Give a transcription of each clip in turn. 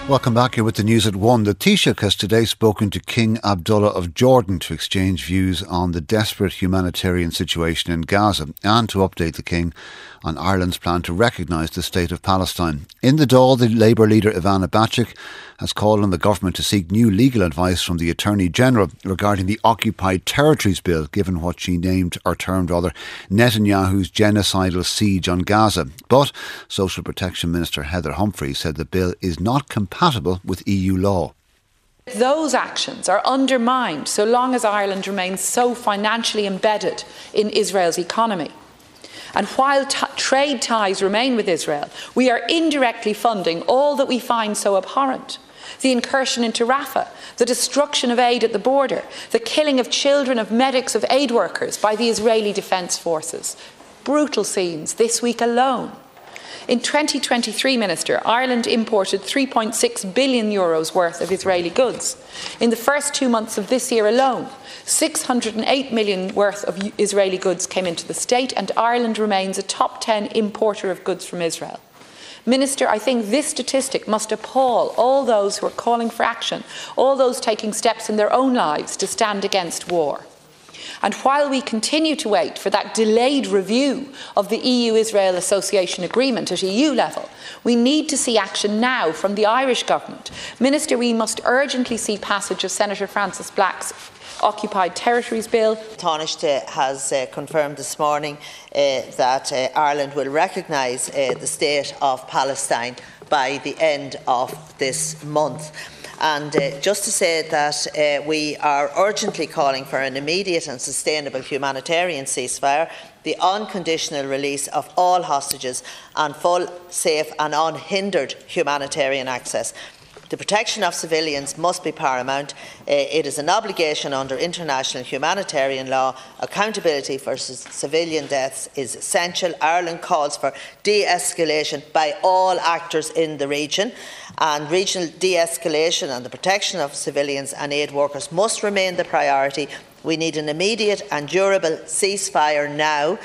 Welcome back here with the news at 1. The Taoiseach has today spoken to King Abdullah of Jordan to exchange views on the desperate humanitarian situation in Gaza and to update the King on Ireland's plan to recognise the State of Palestine. In the Dáil, the Labour leader Ivana Bacik has called on the government to seek new legal advice from the Attorney General regarding the Occupied Territories Bill, given what she termed Netanyahu's genocidal siege on Gaza. But Social Protection Minister Heather Humphreys said the bill is not compatible with EU law. Those actions are undermined so long as Ireland remains so financially embedded in Israel's economy. And while trade ties remain with Israel, we are indirectly funding all that we find so abhorrent. The incursion into Rafah, the destruction of aid at the border, the killing of children, of medics, of aid workers by the Israeli Defence Forces. Brutal scenes this week alone. In 2023, Minister, Ireland imported €3.6 billion worth of Israeli goods. In the first 2 months of this year alone, €608 million worth of Israeli goods came into the state, and Ireland remains a top 10 importer of goods from Israel. Minister, I think this statistic must appall all those who are calling for action, all those taking steps in their own lives to stand against war. And while we continue to wait for that delayed review of the EU-Israel Association Agreement at EU level, we need to see action now from the Irish Government. Minister, we must urgently see passage of Senator Francis Black's Occupied Territories Bill. Taoiseach has confirmed this morning that Ireland will recognise the State of Palestine by the end of this month. And just to say that we are urgently calling for an immediate and sustainable humanitarian ceasefire, the unconditional release of all hostages and full, safe and unhindered humanitarian access. The protection of civilians must be paramount. It is an obligation under international humanitarian law. Accountability for civilian deaths is essential. Ireland calls for de-escalation by all actors in the region, and regional de-escalation and the protection of civilians and aid workers must remain the priority. We need an immediate and durable ceasefire now.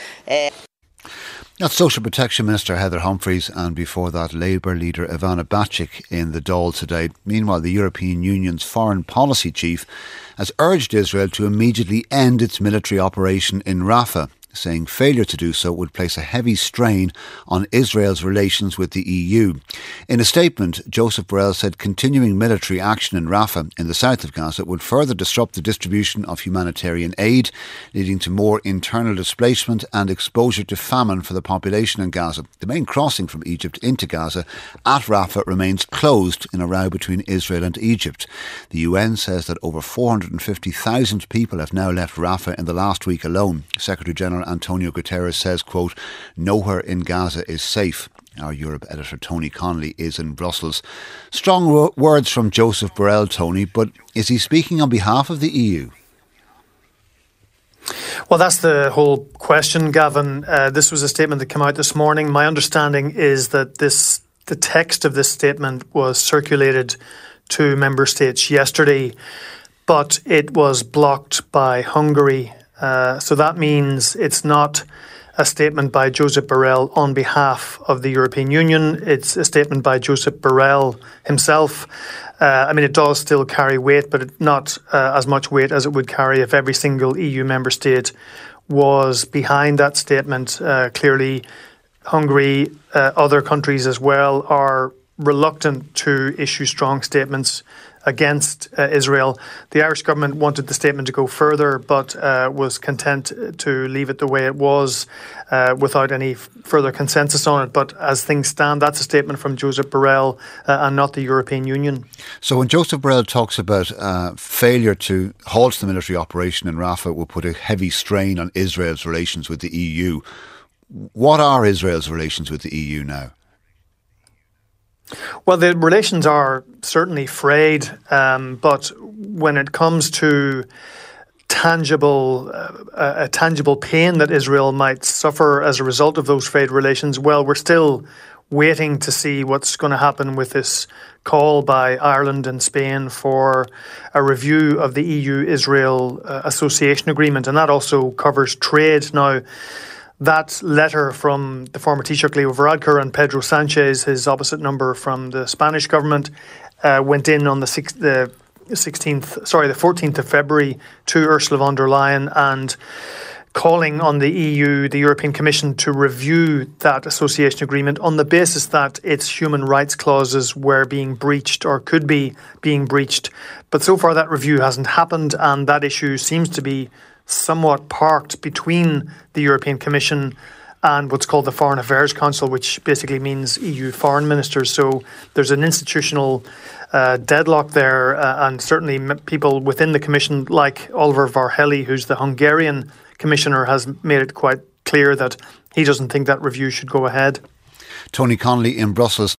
That's Social Protection Minister Heather Humphreys, and before that Labour leader Ivana Bacik in the Dáil today. Meanwhile, the European Union's foreign policy chief has urged Israel to immediately end its military operation in Rafah, saying failure to do so would place a heavy strain on Israel's relations with the EU. In a statement, Joseph Borrell said continuing military action in Rafah in the south of Gaza would further disrupt the distribution of humanitarian aid, leading to more internal displacement and exposure to famine for the population in Gaza. The main crossing from Egypt into Gaza at Rafah remains closed in a row between Israel and Egypt. The UN says that over 450,000 people have now left Rafah in the last week alone. Secretary General Antonio Guterres says, quote, "Nowhere in Gaza is safe." Our Europe editor Tony Connolly is in Brussels. Strong words from Joseph Borrell, Tony, but is he speaking on behalf of the EU? Well, that's the whole question, Gavin. This was a statement that came out this morning. My understanding is that the text of this statement was circulated to member states yesterday, but it was blocked by Hungary. So that means it's not a statement by Joseph Borrell on behalf of the European Union. It's a statement by Joseph Borrell himself. It does still carry weight, but not as much weight as it would carry if every single EU member state was behind that statement. Clearly, Hungary, other countries as well, are reluctant to issue strong statements against Israel. The Irish government wanted the statement to go further, but was content to leave it the way it was without any further consensus on it. But as things stand, that's a statement from Joseph Borrell and not the European Union. So when Joseph Borrell talks about failure to halt the military operation in Rafah will put a heavy strain on Israel's relations with the EU, what are Israel's relations with the EU now? Well, the relations are certainly frayed, but when it comes to a tangible pain that Israel might suffer as a result of those frayed relations, well, we're still waiting to see what's going to happen with this call by Ireland and Spain for a review of the EU-Israel Association Agreement, and that also covers trade. Now, that letter from the former Taoiseach Leo Varadkar and Pedro Sanchez, his opposite number from the Spanish government, went in on the 14th of February to Ursula von der Leyen and calling on the EU, the European Commission, to review that association agreement on the basis that its human rights clauses were being breached or could be being breached. But so far that review hasn't happened, and that issue seems to be somewhat parked between the European Commission and what's called the Foreign Affairs Council, which basically means EU foreign ministers. So there's an institutional deadlock there, and certainly people within the Commission, like Oliver Varhelyi, who's the Hungarian Commissioner, has made it quite clear that he doesn't think that review should go ahead. Tony Connolly in Brussels.